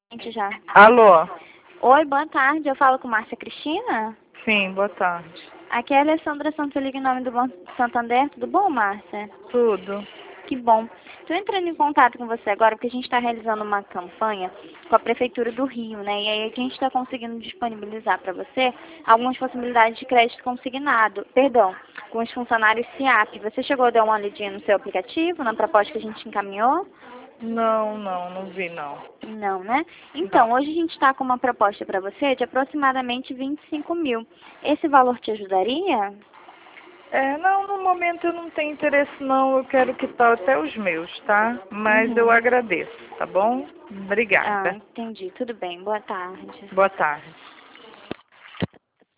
Gente, já. Alô? Oi, boa tarde. Eu falo com Márcia Cristina? Sim, boa tarde. Aqui é a Alessandra Santoliga em nome do Banco Santander. Tudo bom, Márcia? Tudo. Que bom. Estou entrando em contato com você agora porque a gente está realizando uma campanha com a Prefeitura do Rio, né? E aí a gente está conseguindo disponibilizar para você algumas possibilidades de crédito consignado. Perdão, com os funcionários SIAP. Você chegou a dar uma olhadinha no seu aplicativo, na proposta que a gente encaminhou? Não vi não. Não, né? Não. Então, hoje a gente está com uma proposta para você de aproximadamente 25 mil. Esse valor te ajudaria? Não, no momento eu não tenho interesse não, eu quero quitar até os meus, tá? Mas eu Uhum. agradeço, tá bom? Ah, Obrigada. entendi. Tudo bem. Boa tarde. Boa tarde.